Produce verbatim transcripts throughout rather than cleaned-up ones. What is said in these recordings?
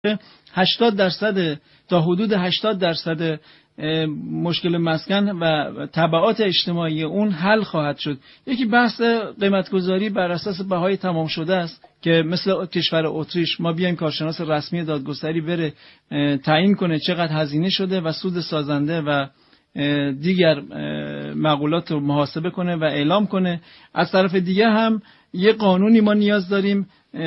هشتاد درصد تا حدود هشتاد درصد مشکل مسکن و تبعات اجتماعی اون حل خواهد شد. یکی بحث قیمتگذاری بر اساس بهای تمام شده است که مثل کشور اتریش ما بیایم کارشناس رسمی دادگستری بره تعیین کنه چقدر هزینه شده و سود سازنده و دیگر مقولات رو محاسبه کنه و اعلام کنه. از طرف دیگه هم یه قانونی ما نیاز داریم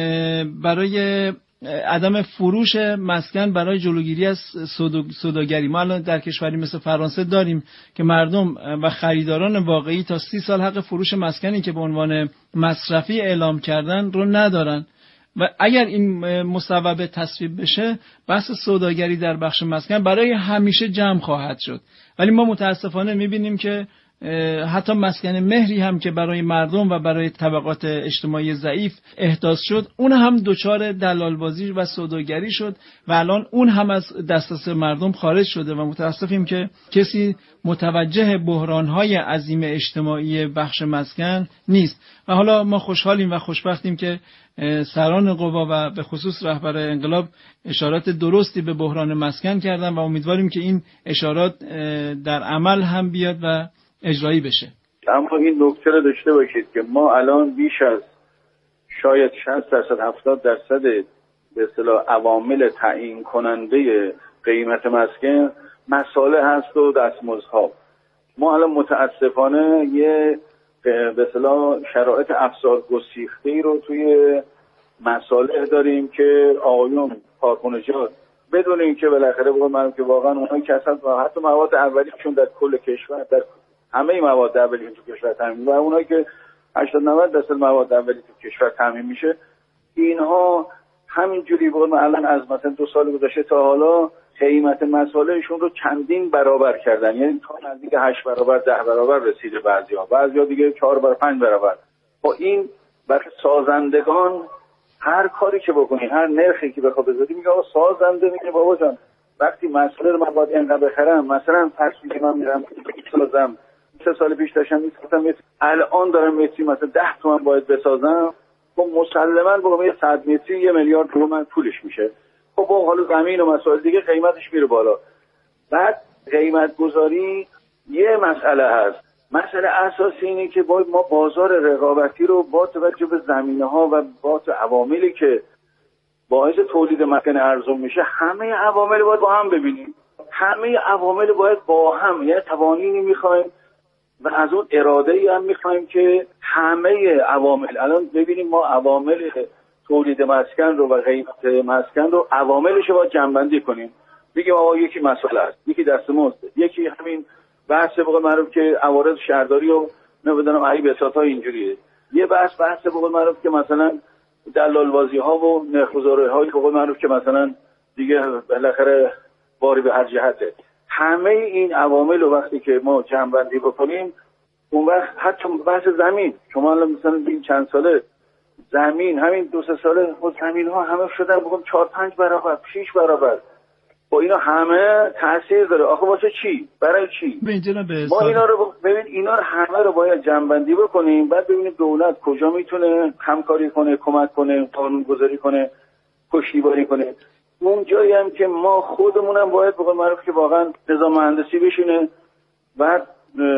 برای عدم فروش مسکن برای جلوگیری از سوداگری. ما الان در کشوری مثل فرانسه داریم که مردم و خریداران واقعی تا سی سال حق فروش مسکنی که به عنوان مصرفی اعلام کردن رو ندارن و اگر این مصوبه تصویب بشه بحث سوداگری در بخش مسکن برای همیشه جمع خواهد شد. ولی ما متاسفانه میبینیم که حتی مسکن مهری هم که برای مردم و برای طبقات اجتماعی ضعیف احداث شد اون هم دچار دلالبازی و سوداگری شد و الان اون هم از دسترس مردم خارج شده و متاسفیم که کسی متوجه بحران‌های عظیم اجتماعی بخش مسکن نیست. و حالا ما خوشحالیم و خوشبختیم که سران قوا و به خصوص رهبر انقلاب اشارات درستی به بحران مسکن کردن و امیدواریم که این اشارات در عمل هم بیاد و اجرایی بشه. اما این نکته رو داشته باشید که ما الان بیش از شاید شصت درصد هفتاد درصد به اصطلاح عوامل تعیین کننده قیمت مسکن مساله هست و دستمزدها. ما الان متاسفانه یه به اصطلاح شرایط افزار گسیخته‌ای رو توی مساله داریم که آقایون کارخانجات بدون اینکه بالاخره بگم من که واقعا اونایی که اصلا حتی مواد اولیه‌شون در کل کشور در همه مواد اولیه تو کشور تامین و اونایی که هشتاد نود درصد مواد اولیه تو کشور تامین میشه اینها همینجوری بگم الان از مثلا دو سال گذشته تا حالا قیمت مسالهشون رو چندین برابر کردن، یعنی تا نزدیک هشت برابر ده برابر رسیده بعضیا بعضیا دیگه چهار برابر پنج برابر. با این برای سازندگان هر کاری که بکنی هر نرخی که بخواد بذاری میگه آقا سازنده میگه بابا جان وقتی مسئله رو من باید اینقدر بخرم مثلا فرض کنید من میرم سازم سه سال پیش داشتم میگفتم الان دارم متری مثلا ده تومن باید بسازم خب مسلماً بگم یه صد متری یه میلیارد تومان پولش میشه. خب حالا زمین و مسائل دیگه قیمتش میره بالا. بعد قیمت گذاری یه مسئله هست. مسئله اساسی اینه که باید ما بازار رقابتی رو با توجه به زمینه‌ها و با عواملی که باعث تولید مسکن ارزون میشه همه عوامل باید با هم ببینیم. همه عوامل باید با هم، یعنی توانایی میخوایم و از اون اراده‌ای هم میخوایم که همه عوامل الان ببینیم ما عوامل تولید مسکن رو و قیمت مسکن رو عواملش رو باید جمع‌بندی کنیم. بگیم آقا یکی مسئله است، یکی دستمزد، یکی همین بحث به قول معروف که عوارض شهرداری و نمیدونم ای بساط‌ها اینجوریه. یه بحث بحث به قول معروف که مثلا دلال‌بازی‌ها و نرخ‌گذاری‌های به قول معروف که مثلا دیگه بالاخره باری به هر جهته. همه این عوامل رو وقتی که ما جمع‌بندی بکنیم اون وقت حتی بحث زمین شما الان مثلا این چند ساله زمین همین دو سه ساله خود زمین ها همه شدن بگم چهار پنج برابر شش برابر. با اینا همه تاثیر داره. آخه واسه چی؟ برای چی؟ ما اینا رو ببین اینا رو همه رو باید جمع‌بندی بکنیم بعد ببینیم دولت کجا میتونه همکاری کنه، کمک کنه، قانون‌گذاری کنه، پشتیبانی کنه. اون جایی هم که ما خودمونم باید بگم معروف که واقعا نظام مهندسی بشینه بعد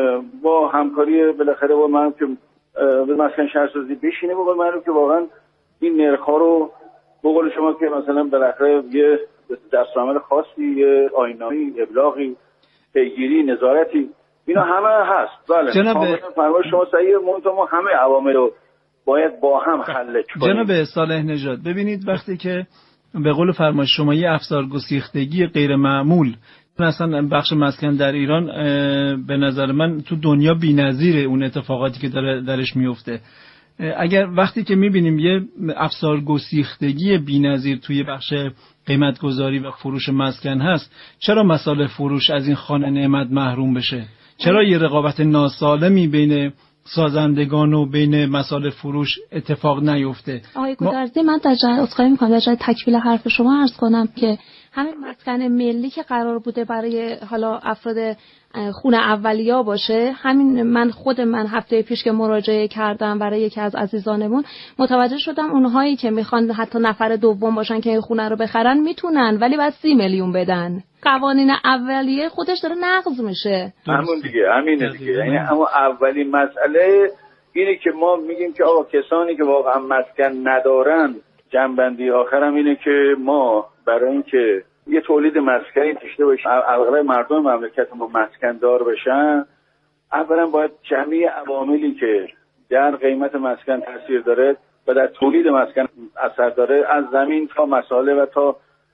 با همکاری بالاخره با من که به مسکن شهرسازی بشینه بگم معروف که واقعا این نرخ‌ها رو به قول شما که مثلا بالاخره یه دستورالعمل خاصی، یه آیین‌نامه‌ای، ابلاغی، پیگیری، نظارتی اینا همه هست. بله جناب فرمایش شما صحیحه. ما همه عوامل رو باید با هم حل کنیم. جناب صالح نژاد ببینید وقتی که به قول فرمایش شما یه افزار گسیختگی غیر معمول مثلا بخش مسکن در ایران به نظر من تو دنیا بی‌نظیره اون اتفاقاتی که داره درش میفته. اگر وقتی که میبینیم یه افزار گسیختگی بی‌نظیر توی بخش قیمت گذاری و فروش مسکن هست چرا مسائل فروش از این خوان نعمت محروم بشه؟ چرا یه رقابت ناسالمی بین سازندگان و بین مسائل فروش اتفاق نیفته؟ آقای گودرزی من در جای عذرخواهی می‌کنم در جای تکمیل حرف شما عرض کنم که همین مسکن ملی که قرار بوده برای حالا افراد خونه اولیا باشه، همین من خود من هفته پیش که مراجعه کردم برای یکی از عزیزانمون متوجه شدم اونهایی که میخوان حتی نفر دوم باشن که این خونه رو بخرن میتونن، ولی باید سی میلیون بدن. قوانین اولیه خودش داره نقض میشه. همون دیگه، همینه دیگه. یعنی اما اولین مسئله اینه که ما میگیم که آقا کسانی که واقعا مسکن ندارن، جنبندی آخرم اینه که ما برای اینکه یه تولید مسکنی داشته باشیم، اغلب مردم مملکت ما مسکن دار بشن، اولا باید جمعی عواملی که در قیمت مسکن تاثیر داره و در تولید مسکن اثر داره، از زمین تا مساله و تا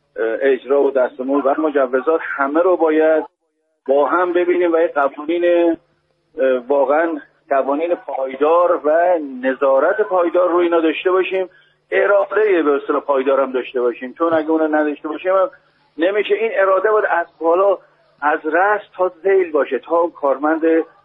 اجرا و دستمزد و مجوزات، همه رو باید با هم ببینیم و یه قوانین واقعا قوانین پایدار و نظارت پایدار رو اینا داشته باشیم، اراده به اصطلاح پایدار هم داشته باشیم، چون اگه اون نداشته باشیم نمیشه. این اراده باید از بالا از رأس تا ذیل باشه تا کارمند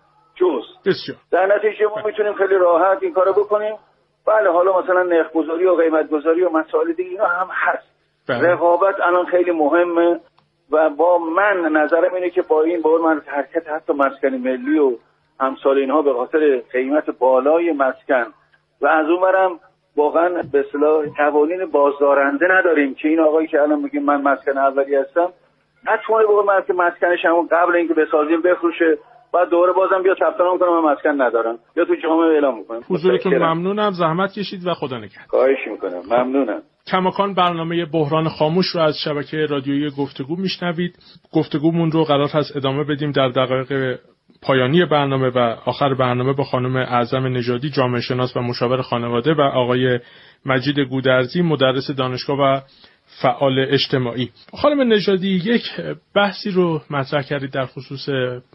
جز. بسیار. در نتیجه ما میتونیم خیلی راحت این کارو بکنیم. بله حالا مثلا نرخ گذاری و قیمت گذاری و مسائل دیگه اینا هم هست. بله. رقابت الان خیلی مهمه و با من نظرم اینه که با این بار من حرکت حتی مسکن ملی و امثال اینها به خاطر قیمت بالای مسکن و از اون برم واقعا به اصطلاح قوانین بازدارنده نداریم که این آقایی که الان میگیم من مسکن اولی هستم نتونه بگه من که مسکنش همون قبل اینکه بسازیم بفروشه بعد دوباره بازم بیا ثبت نام کنه من مسکن ندارم یا تو جامعه اعلام میکنم. حضورتون ممنونم، زحمت کشید و خدا نگهدار. خواهش میکنم، ممنونم. کماکان برنامه بحران خاموش رو از شبکه رادیویی گفتگو میشنوید. گفتگومون رو قرار هست ادامه بدیم در دقایق پایانی برنامه و آخر برنامه با خانم اعظم نژادی، جامعه شناس و مشاور خانواده، و آقای مجید گودرزی، مدرس دانشگاه و فعال اجتماعی. خانم نژادی، یک بحثی رو مطرح کردید در خصوص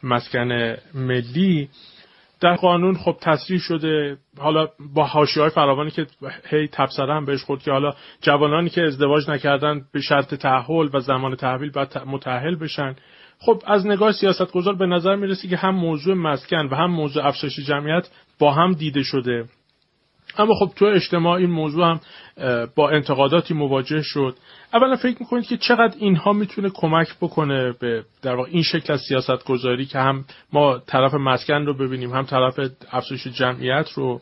مسکن ملی. در قانون خب تصریح شده، حالا با حاشیه‌های فراوانی که هی تبصره هم بهش خورد که حالا جوانانی که ازدواج نکردن به شرط تأهل و زمان تحویل باید متأهل بشن. خب از نگاه سیاستگزار به نظر میرسه که هم موضوع مسکن و هم موضوع افزایش جمعیت با هم دیده شده، اما خب تو اجتماع این موضوع هم با انتقاداتی مواجه شد. اولا فکر میکنید که چقدر اینها میتونه کمک بکنه به در واقع این شکل از سیاستگزاری که هم ما طرف مسکن رو ببینیم هم طرف افزایش جمعیت رو،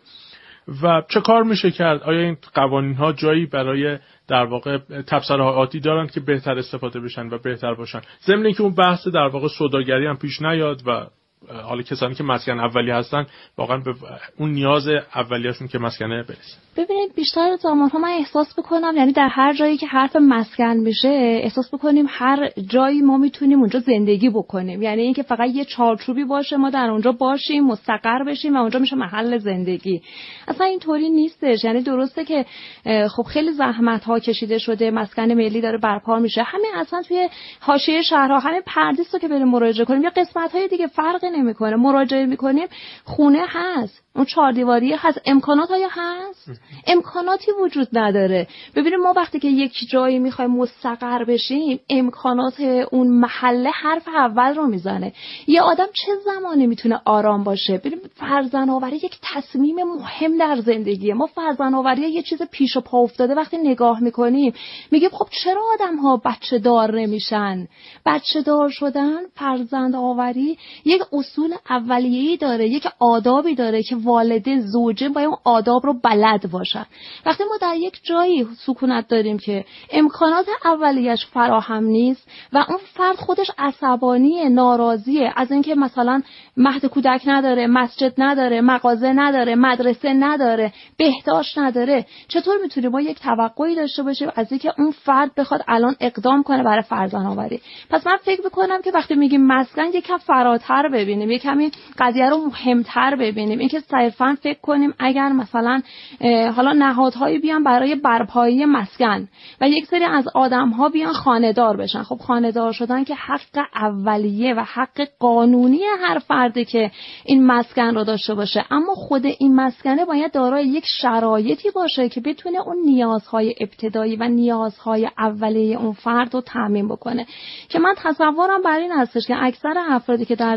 و چه کار میشه کرد؟ آیا این قوانین ها جایی برای در واقع تبصره‌هاتی دارند که بهتر استفاده بشن و بهتر باشن، ضمن اینکه اون بحث در واقع سوداگری هم پیش نیاد و حالا کسانی که مسکن اولی هستن واقعا به اون نیاز اولیه‌شون که مسکنه برسن؟ ببینید بیشتر زمان‌ها من احساس بکنم، یعنی در هر جایی که حرف مسکن میشه احساس بکنیم هر جایی ما میتونیم اونجا زندگی بکنیم، یعنی اینکه فقط یه چارچوبی باشه ما در اونجا باشیم مستقر بشیم و اونجا میشه محل زندگی. اصلا اینطوری نیستش. یعنی درسته که خب خیلی زحمت‌ها کشیده شده، مسکن ملی داره برپا میشه، همین اصلا توی حاشیه شهرها همین پردیس رو که بریم مراجعه کنیم یا قسمت‌های دیگه فرقی نمی‌کنه، مراجعه می‌کنیم خونه هست، اون چهار دیواری هست، امکانات های هست؟ امکاناتی وجود نداره. ببینید ما وقتی که یک جایی میخوایم مستقر بشیم امکانات اون محله حرف اول رو میزنه. یه آدم چه زمانی میتونه آرام باشه؟ ببینید فرزند آوری یک تصمیم مهم در زندگیه. ما فرزند آوری یه چیز پیش و پا افتاده وقتی نگاه میکنیم میگیم خب چرا آدم ها بچه دار نمیشن؟ بچه دار شدن، فرزند آوری یک اصول اولیه‌ای داره، یک آدابی داره که والدین زوجه باید اون آداب رو بلد باشن. وقتی ما در یک جایی سکونت داریم که امکانات اولیش فراهم نیست و اون فرد خودش عصبانی، ناراضیه از اینکه مثلا مهد کودک نداره، مسجد نداره، مغازه نداره، مدرسه نداره، بهداشت نداره، چطور میتونیم ما یک توقعی داشته باشیم از اینکه اون فرد بخواد الان اقدام کنه برای فرزند آوری؟ پس من فکر می‌کنم که وقتی میگیم مسکن یکم فراتر ببینیم، یک کمی قضیه رو مهمتر ببینیم، اینکه صرفاً فکر کنیم اگر مثلا حالا نهادهایی بیان برای برپایی مسکن و یک سری از آدم‌ها بیان خانه‌دار بشن. خب خانه‌دار شدن که حق اولیه و حق قانونی هر فردی که این مسکن رو داشته باشه، اما خود این مسکنه باید دارای یک شرایطی باشه که بتونه اون نیازهای ابتدایی و نیازهای اولیه اون فرد رو تامین بکنه. که من تصورم بر این هستش که اکثر افرادی که در جامعه ما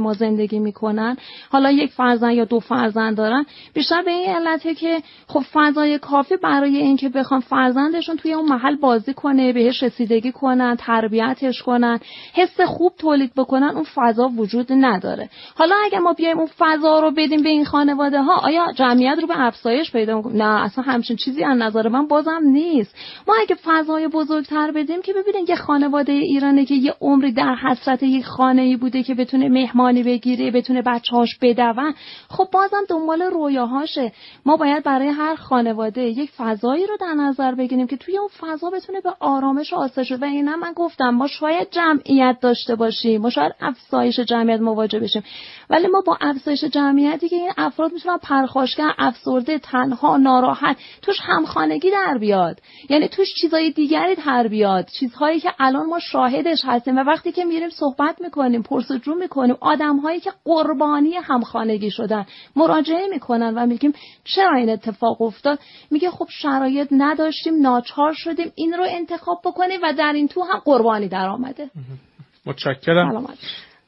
ما زندگی میکنن، حالا یک فرزند یا دو فرزند دارن، بیشتر به این علته که خب فضای کافی برای اینکه بخوام فرزندشون توی اون محل بازی کنه، بهش رسیدگی کنن، تربیتش کنن، حس خوب تولید بکنن، اون فضا وجود نداره. حالا اگه ما بیایم اون فضا رو بدیم به این خانواده ها، آیا جمعیت رو به افزایش پیدا می‌کنه؟ نه، اصلا همچین چیزی از نظر من بازم نیست. ما اگه فضای بزرگتر بدیم که ببینین یه خانواده ایرانی که یه عمری در حسرت یک خانه‌ای بوده که بتونه مهمانی بگیره، بتونه بچه‌هاش بدون، خب بازم دنبال رویاهاشه. ما باید برای هر خانواده یک فضایی رو در نظر بگیریم که توی اون فضا بتونه به آرامش و آسایش. و اینا من گفتم ما شاید جمعیت داشته باشیم، ما شاید افزایش جمعیت مواجه بشیم، ولی ما با افزایش جمعیتی که این افراد میتونن پرخاشگر، افسرده، تنها، ناراحت، توش همخانگی در بیاد، یعنی توش چیزای دیگری در بیاد، چیزهایی که الان ما شاهدش هستیم. و وقتی که میریم صحبت میکنیم، پرسجو میکنیم، آدمهایی که قربانی همخانگی شدن مراجعه میکنن و میگیم چرا این اتفاق افتاد، میگه خب شرایط نداشتیم، ناچار شدیم این رو انتخاب بکنیم و در این تو هم قربانی در آمده. متشکرم. سلامت.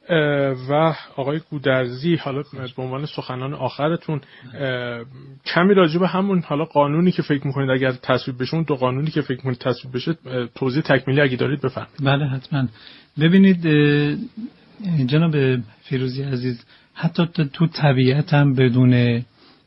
و آقای گودرزی، حالا به عنوان سخنان آخرتون کمی راجع به همون حالا قانونی که فکر میکنید اگر تصویب بشه، اون دو قانونی که فکر میکنید تصویب بشه توضیح تکمیلی اگه دارید بفرمایید. بله حتما. ببینید جناب فیروزی عزیز، حتی تو طبیعت هم بدون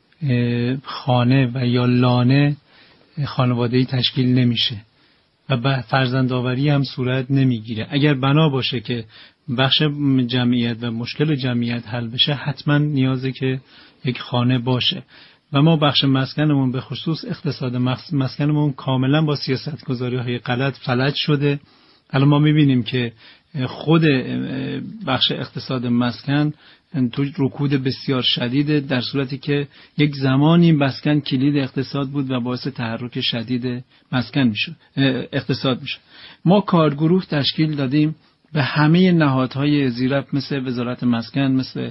خانه و یا لانه خانواده‌ای تشکیل نمیشه و فرزندآوری هم صورت نمیگیره. اگر بنا باشه که بخش جمعیت و مشکل جمعیت حل بشه، حتما نیازه که یک خانه باشه. و ما بخش مسکنمون به خصوص اقتصاد مسکنمون کاملا با سیاستگذاری‌های غلط فلج شده. الان ما میبینیم که خود بخش اقتصاد مسکن تو رکود بسیار شدیده، در صورتی که یک زمانی مسکن کلید اقتصاد بود و باعث تحرک شدید مسکن میشد، اقتصاد میشد. ما کارگروه تشکیل دادیم به همه نهادهای زیرفت مثل وزارت مسکن، مثل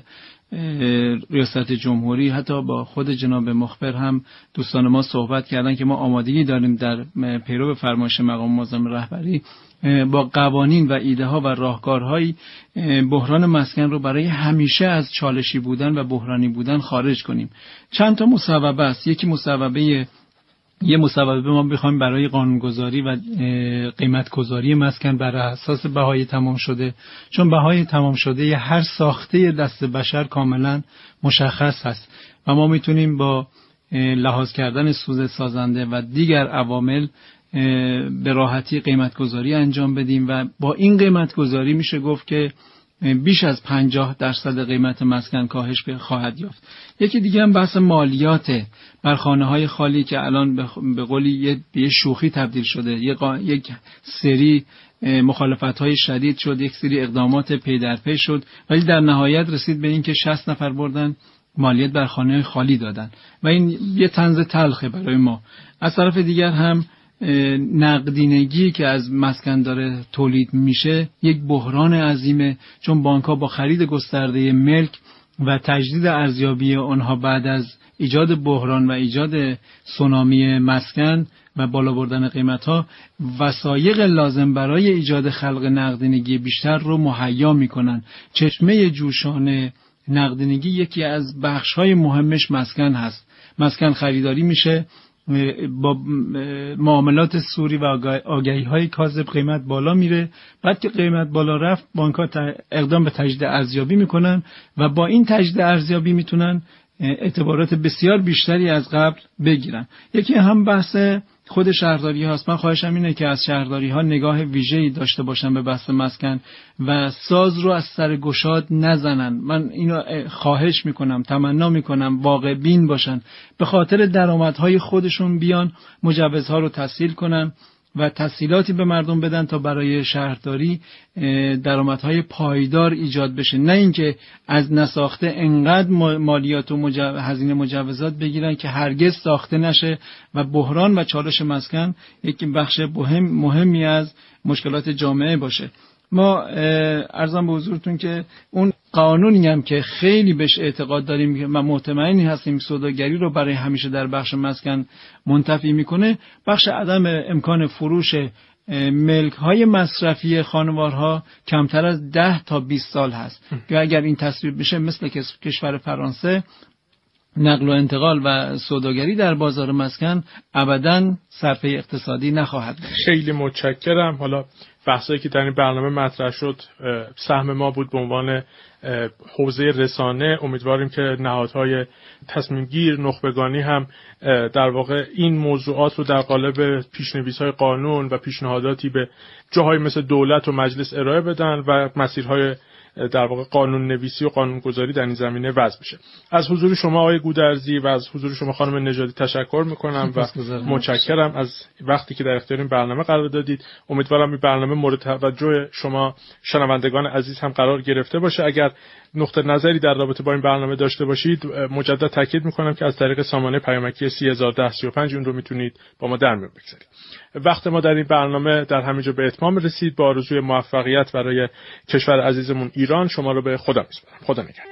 ریاست جمهوری، حتی با خود جناب مخبر هم دوستان ما صحبت کردن که ما آمادگی داریم در پیرو فرمایش مقام معظم رهبری با قوانین و ایده ها و راهکارهای بحران مسکن رو برای همیشه از چالشی بودن و بحرانی بودن خارج کنیم. چند تا مصوبه است. یکی مصوبه یه مصوبه ما بخوایم برای قانونگذاری و قیمتگذاری مسکن بر اساس بهای تمام شده، چون بهای تمام شده هر ساخته دست بشر کاملا مشخص هست و ما میتونیم با لحاظ کردن سود سازنده و دیگر عوامل به راحتی قیمتگذاری انجام بدیم و با این قیمتگذاری میشه گفت که بیش از پنجاه درصد قیمت مسکن کاهش خواهد یافت. یکی دیگه هم بحث مالیات بر خانه‌های خالی که الان به قولی یه شوخی تبدیل شده. یک سری مخالفت‌های شدید شد، یک سری اقدامات پی در پی شد، ولی در نهایت رسید به این که شصت نفر بردن مالیات بر خانه خالی دادن و این یه طنز تلخه برای ما. از طرف دیگر هم نقدینگی که از مسکن داره تولید میشه یک بحران عظیمه، چون بانک‌ها با خرید گسترده ملک و تجدید ارزیابی آنها بعد از ایجاد بحران و ایجاد سونامی مسکن و بالا بردن قیمت‌ها وسایق لازم برای ایجاد خلق نقدینگی بیشتر رو مهیا میکنن. چشمه جوشان نقدینگی یکی از بخش‌های مهمش مسکن هست. مسکن خریداری میشه، با معاملات سوری و آگهی های کاذب قیمت بالا میره، بعد که قیمت بالا رفت بانک‌ها اقدام به تجدید ارزیابی میکنن و با این تجدید ارزیابی میتونن اعتبارات بسیار بیشتری از قبل بگیرن. یکی هم بحث خود شهرداری هاست. من خواهشم اینه که از شهرداری ها نگاه ویژه‌ای داشته باشن به بحث مسکن و ساز رو از سر گشاد نزنن. من اینو خواهش میکنم، تمنا میکنم واقع بین باشن، به خاطر درآمدهای خودشون بیان مجوزها رو تسهیل کنن و تسهیلاتی به مردم بدن تا برای شهرداری درآمدهای پایدار ایجاد بشه، نه اینکه از نساخته انقدر مالیات و مجو... هزینه مجوزات بگیرن که هرگز ساخته نشه و بحران و چالش مسکن یک بخش مهم مهمی از مشکلات جامعه باشه. ما عرضم به حضورتون که اون قانونی هم که خیلی بهش اعتقاد داریم و مطمئنی هستیم سوداگری رو برای همیشه در بخش مسکن منتفی میکنه، بخش عدم امکان فروش ملک های مصرفی خانوارها کمتر از ده تا بیست سال هست که اگر این تصویب بشه مثل کشور فرانسه نقل و انتقال و سوداگری در بازار مسکن ابداً صرفه اقتصادی نخواهد بود. خیلی متشکرم. حالا بحثایی که در این برنامه مطرح شد سهم ما بود به عنوان حوزه رسانه. امیدواریم که نهادهای تصمیم گیر نخبگانی هم در واقع این موضوعات رو در قالب پیشنویس‌های قانون و پیشنهاداتی به جاهای مثل دولت و مجلس ارائه بدن و مسیرهای در واقع قانون نویسی و قانون گذاری در این زمینه وضع بشه. از حضور شما آقای گودرزی و از حضور شما خانم نژادی تشکر میکنم و متشکرم از وقتی که در اختیار این برنامه قرار دادید. امیدوارم این برنامه مورد توجه شما شنوندگان عزیز هم قرار گرفته باشه. اگر نقطه نظری در رابطه با این برنامه داشته باشید مجدد تاکید میکنم که از طریق سامانه پیامکی سی هزار و ده سی و پنج اون رو میتونید با ما در میون بگذارید. وقت ما در این برنامه در همینجا به اتمام رسید. با آرزوی موفقیت برای کشور عزیزمون ایران شما رو به خدا میسپارم. خدا نگهدار.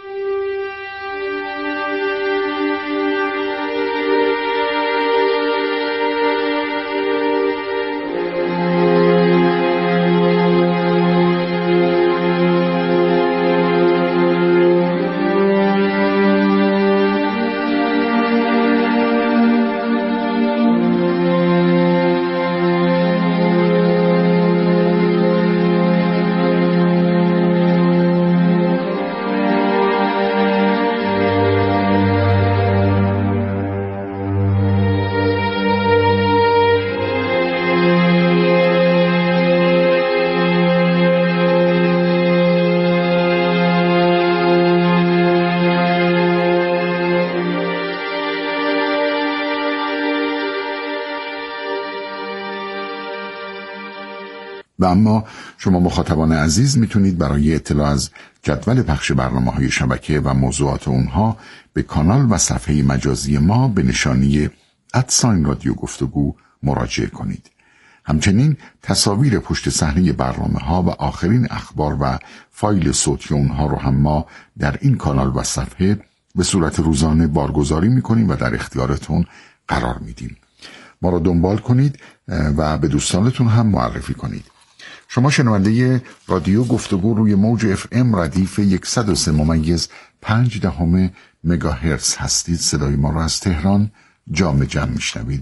و اما شما مخاطبان عزیز میتونید برای اطلاع از جدول پخش برنامه‌های شبکه و موضوعات اونها به کانال و صفحه مجازی ما به نشانی ادساین رادیو گفتگو مراجعه کنید. همچنین تصاویر پشت صحنه برنامه‌ها و آخرین اخبار و فایل صوتی اونها رو هم ما در این کانال و صفحه به صورت روزانه بارگذاری میکنیم و در اختیارتون قرار میدیم. ما رو دنبال کنید و به دوستانتون هم معرفی کنید. شما شنونده رادیو گفتگو روی موج اف ام ردیف صد و سه ممیز پنج دهم مگاهرتز هستید. صدای ما را از تهران جام جم میشنوید.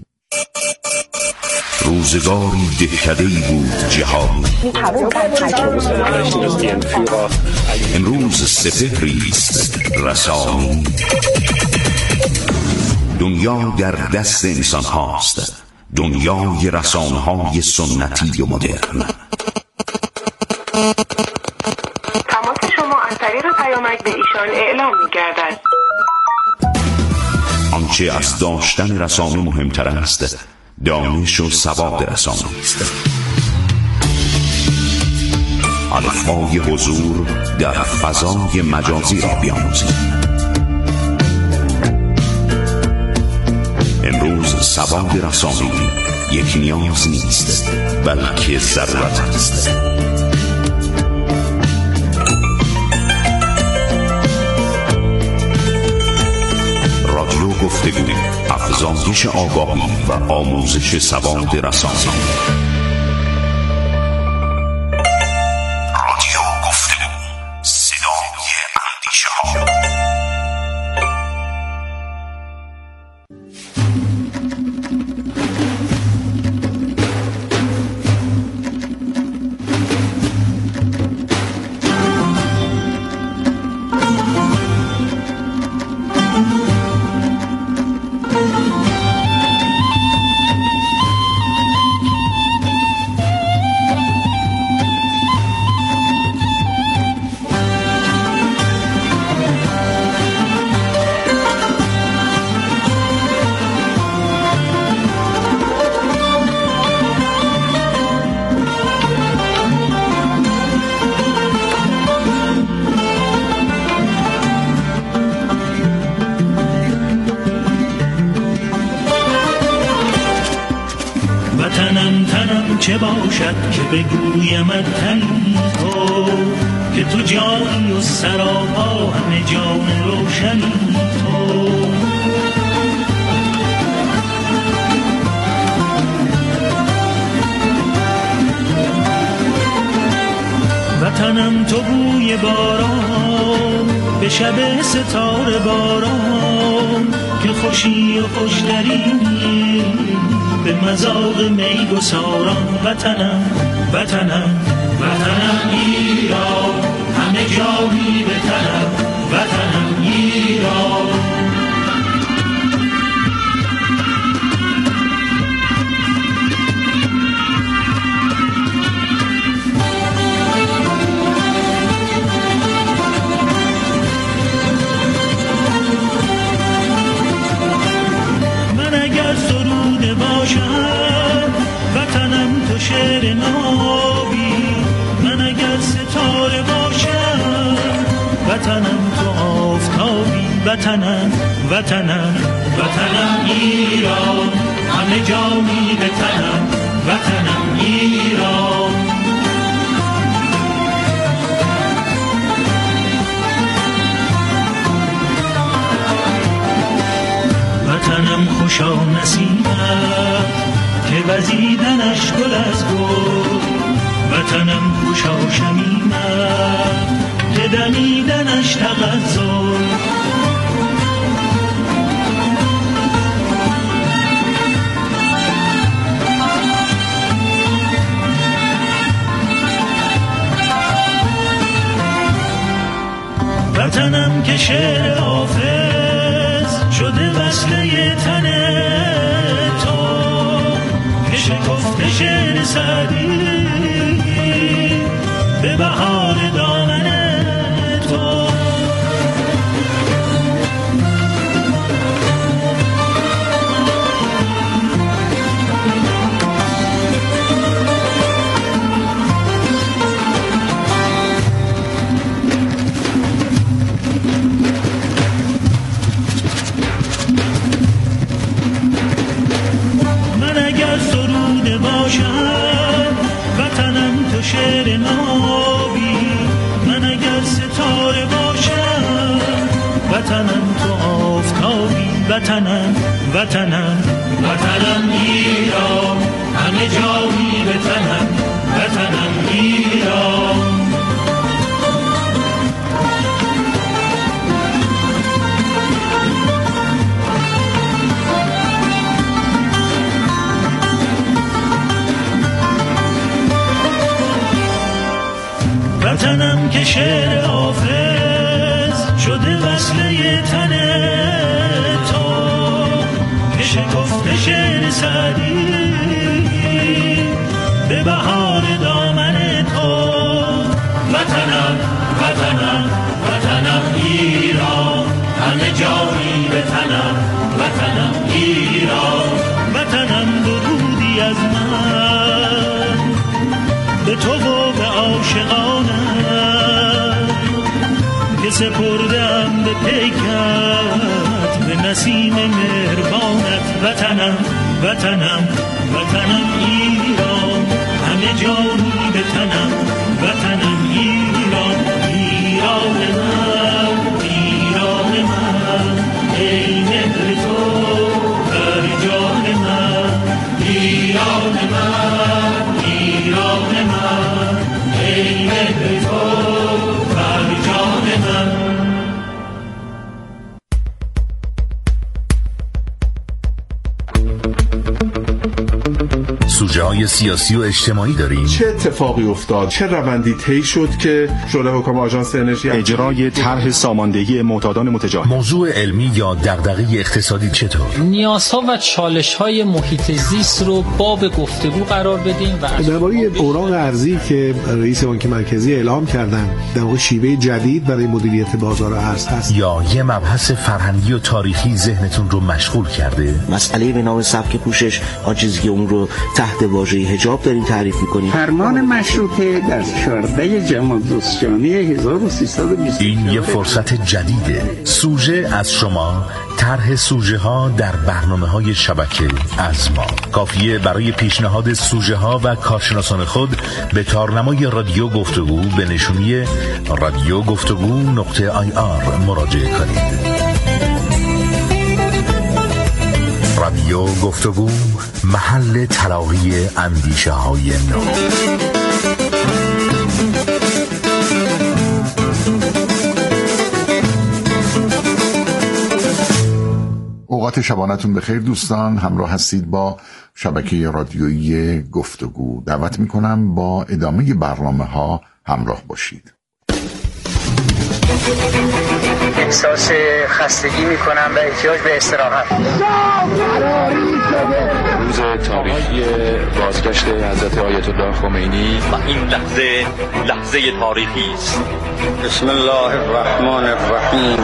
روزگاری دهکده‌ای بود جهان، امروز سپهریست رسانی. دنیا در دست انسان هاست، دنیای رسانه های سنتی و مدرن. تماس شما از طریق پیامک به ایشان اعلام می گردد. آنچه از داشتن رسانه مهمتر است دانش و سواد رسانه است. الفبای حضور در فضای مجازی را بیاموزید. امروز سواد رسانه‌ای یک نیاز نیست بلکه ضرورت است. رادیو گفتگو، افزایش آگاهی و آموزش سواد رسانه‌ای. رادیو گفتگو، صدای اندیشه ها. چه باشد که بگویم تن تو، که تو جانی و سراپا همه جان روشن تو. وطنم تو بوی باران به شب ستاره باران که خوشی و خوشترینی به مذاق می گساران وطنم وطنم وطنم ایران همه جا می بتنم وطنم ایران وطنم تو شعر نابی من اگر ستاره باشم وطنم تو آفتابی وطنم وطنم وطنم ایران همه جا می بتنم وطنم ایران وطنم خوشا نسیمت که وزیدنش گل از گل وطنم خوشا شمیمت که دمیدنش تغزل وطنم که شعر حافظ شده وصله تنه شکفت شعر سعدی به بهار دامن تو وطنم تو شعر نابی من اگر ستاره باشم وطنم تو آفتابی وطنم وطنم وطنم ایران همه جا می بتنم وطنم ایران وطنم که شعر حافظ شده وصله تن تو که شکفت شعر سعدی به بهار دامن تو وطنم وطنم وطنم ایران همه جایی به تنم وطنم ایران وطنم درودی از من به تو و به عاشقانم که سپردم به پیکت به نسیم مهربانت وطنم وطنم وطنم ایران همه جایی به تنم وطنم ایران ایران من ایران من ای مهر تو بر جان من ایران من ایران من ای مهر تو بر جان من. سوژه های سیاسی و اجتماعی داریم. چه اتفاقی افتاد؟ چه روندی طی شد که شورای حکام آژانس انرژی اجرای طرح ساماندهی معتادان متجاوز؟ موضوع علمی یا دغدغه اقتصادی چطور؟ نیازها و چالش‌های محیط زیست رو باب گفتگو قرار بدیم و درباره اوراق ارزی که رئیس بانک مرکزی اعلام کردن در واقع شیوه جدید برای مدیریت بازار ارز هست. یا یه مبحث فرهنگی و تاریخی ذهنتون رو مشغول کرده؟ مسئله به نام سبک پوشش، آن چیزی که اون رو تحت واژه حجاب داریم تعریف می‌کنیم. فرمان مشروطه در چهاردهم جمادی الثانی هزار و سیصد و بیست. این یه فرصت جدیده. سوژه از شما، طرح سوژه ها در برنامه‌های شبکه از ما. کافیه برای پیشنهاد سوژه ها و کارشناسان خود به تارنمای رادیو گفتگو به نشونی رادیو گفتگو نقطه آی آر مراجعه کنید. رادیو گفتگو، محل تلاقی اندیشه های نو. اوقات شبانتون بخیر دوستان. همراه هستید با شبکه رادیویی گفتگو. دعوت میکنم با ادامه برنامه ها همراه باشید. احساس خستگی میکنم و احتیاج به استراحت. روز تاریخی بازگشت حضرت آیت الله خمینی و این لحظه لحظه تاریخی است. بسم الله الرحمن الرحیم.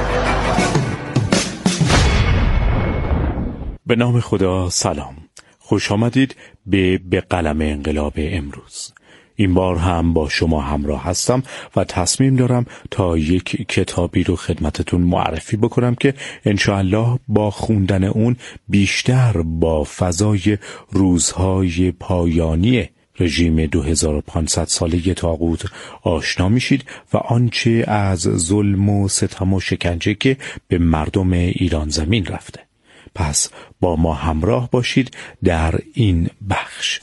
به نام خدا. سلام، خوش آمدید به به قلم انقلاب امروز. این بار هم با شما همراه هستم و تصمیم دارم تا یک کتابی رو خدمتتون معرفی بکنم که انشاءالله با خوندن اون بیشتر با فضای روزهای پایانی رژیم دو هزار و پانصد ساله طاغوت آشنا میشید و آنچه از ظلم و ستم و شکنجه که به مردم ایران زمین رفته. پس با ما همراه باشید در این بخش.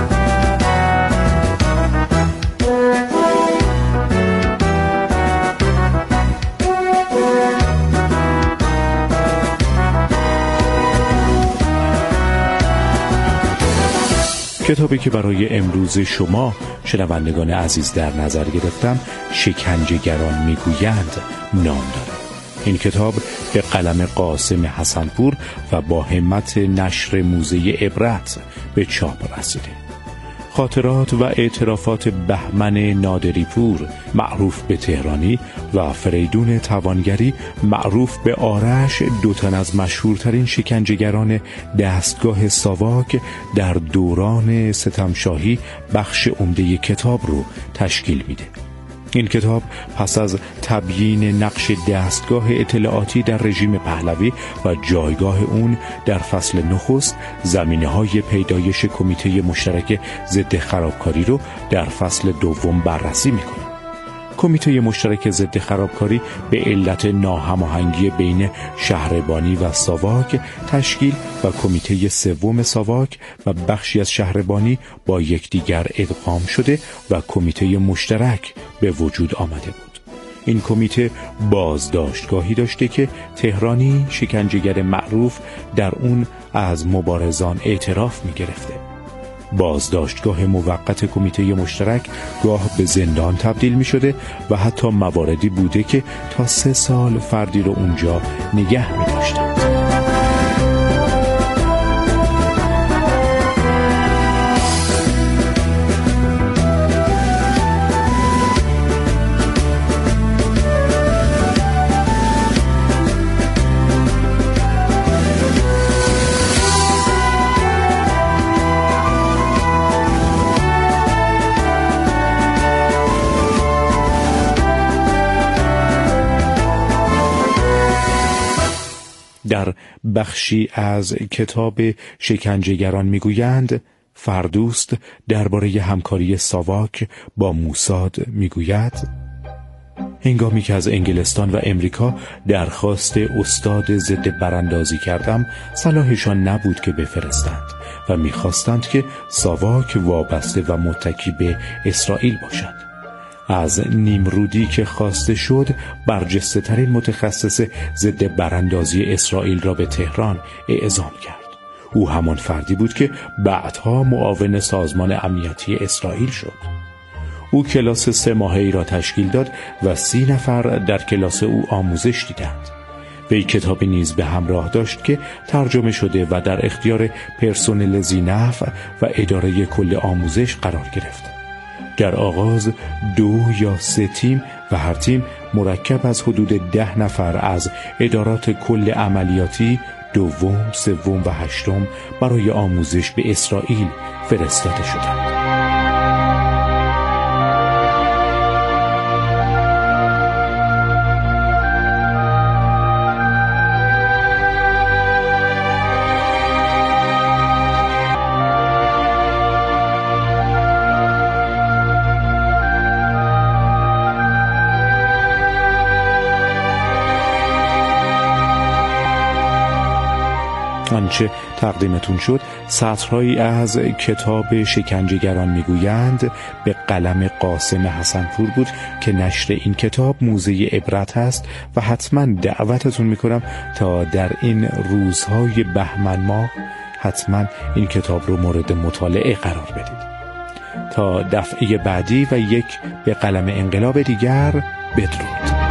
کتابی که برای امروز شما شنوندگان عزیز در نظر گرفتم شکنجهگران میگویند نام دارد. این کتاب به قلم قاسم حسنپور و با همت نشر موزه عبرت به چاپ رسیده. خاطرات و اعترافات بهمن نادریپور معروف به تهرانی و فریدون توانگری معروف به آرش، دو تن از مشهورترین شکنجهگران دستگاه ساواک در دوران ستمشاهی بخش عمده کتاب رو تشکیل میده. این کتاب پس از تبیین نقش دستگاه اطلاعاتی در رژیم پهلوی و جایگاه اون در فصل نخست، زمینه‌های پیدایش کمیته مشترک ضد خرابکاری رو در فصل دوم بررسی می‌کنه. کمیته مشترک ضد خرابکاری به علت ناهماهنگی بین شهربانی و ساواک تشکیل و کمیته سوم ساواک و بخشی از شهربانی با یکدیگر ادغام شده و کمیته مشترک به وجود آمده بود. این کمیته بازداشتگاهی داشته که تهرانی، شکنجهگر معروف، در اون از مبارزان اعتراف می گرفته. بازداشتگاه موقت کمیته مشترک گاه به زندان تبدیل می شده و حتی مواردی بوده که تا سه سال فردی رو اونجا نگه می داشتند. در بخشی از کتاب شکنجهگران میگویند فردوست درباره همکاری ساواک با موساد میگوید: هنگامی که از انگلستان و امریکا درخواست استاد ضد براندازی کردم، صلاحشان نبود که بفرستند و میخواستند که ساواک وابسته و متکی به اسرائیل باشد. از نیمرودی که خواسته شد، برجسته ترین متخصص ضد براندازی اسرائیل را به تهران اعزام کرد. او همان فردی بود که بعدها معاون سازمان امنیتی اسرائیل شد. او کلاس سه ماهه‌ای را تشکیل داد و سی نفر در کلاس او آموزش دیدند. وی کتابی نیز به همراه داشت که ترجمه شده و در اختیار پرسنل ذی‌نفع و اداره کل آموزش قرار گرفت. در آغاز دو یا سه تیم و هر تیم مرکب از حدود ده نفر از ادارات کل عملیاتی دوم، سوم و هشتم برای آموزش به اسرائیل فرستاده شدند. آنچه تقدیمتون شد سطرهایی از کتاب شکنجهگران میگویند به قلم قاسم حسنپور بود که نشر این کتاب موزه عبرت هست و حتما دعوتتون میکنم تا در این روزهای بهمن ماه حتما این کتاب رو مورد مطالعه قرار بدید. تا دفعه بعدی و یک به قلم انقلاب دیگر، بدرود.